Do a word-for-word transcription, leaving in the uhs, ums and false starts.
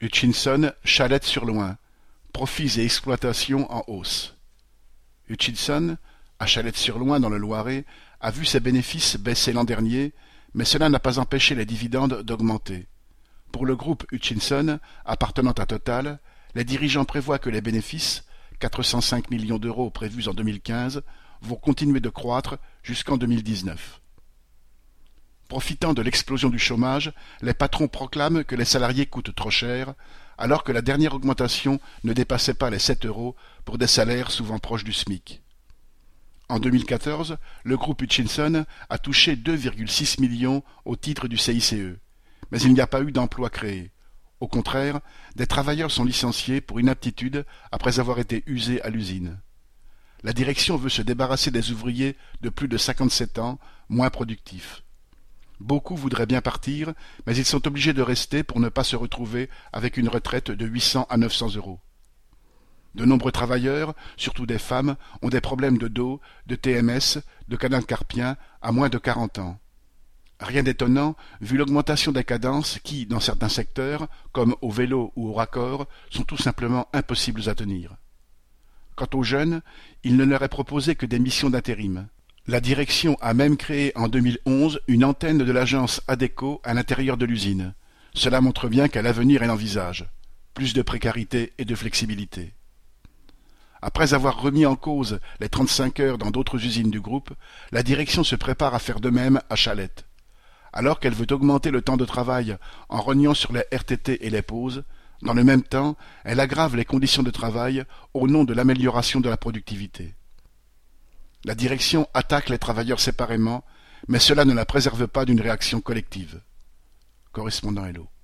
Hutchinson, Chalette-sur-Loing, profits et exploitations en hausse. Hutchinson, à Chalette-sur-Loing dans le Loiret, a vu ses bénéfices baisser l'an dernier, mais cela n'a pas empêché les dividendes d'augmenter. Pour le groupe Hutchinson, appartenant à Total, les dirigeants prévoient que les bénéfices, quatre cent cinq millions d'euros prévus en deux mille quinze, vont continuer de croître jusqu'en deux mille dix-neuf. Profitant de l'explosion du chômage, les patrons proclament que les salariés coûtent trop cher, alors que la dernière augmentation ne dépassait pas les sept euros pour des salaires souvent proches du SMIC. En deux mille quatorze, le groupe Hutchinson a touché deux virgule six millions au titre du C I C E, mais il n'y a pas eu d'emplois créés. Au contraire, des travailleurs sont licenciés pour inaptitude après avoir été usés à l'usine. La direction veut se débarrasser des ouvriers de plus de cinquante-sept ans, moins productifs. Beaucoup voudraient bien partir, mais ils sont obligés de rester pour ne pas se retrouver avec une retraite de huit cents à neuf cents euros. De nombreux travailleurs, surtout des femmes, ont des problèmes de dos, de T M S, de canal carpien à moins de quarante ans. Rien d'étonnant, vu l'augmentation des cadences qui, dans certains secteurs, comme au vélo ou au raccord, sont tout simplement impossibles à tenir. Quant aux jeunes, il ne leur est proposé que des missions d'intérim. La direction a même créé en deux mille onze une antenne de l'agence Adecco à l'intérieur de l'usine. Cela montre bien qu'à l'avenir elle envisage plus de précarité et de flexibilité. Après avoir remis en cause les trente-cinq heures dans d'autres usines du groupe, la direction se prépare à faire de même à Chalette. Alors qu'elle veut augmenter le temps de travail en rognant sur les R T T et les pauses, dans le même temps, elle aggrave les conditions de travail au nom de l'amélioration de la productivité. La direction attaque les travailleurs séparément, mais cela ne la préserve pas d'une réaction collective. Correspondant Hello.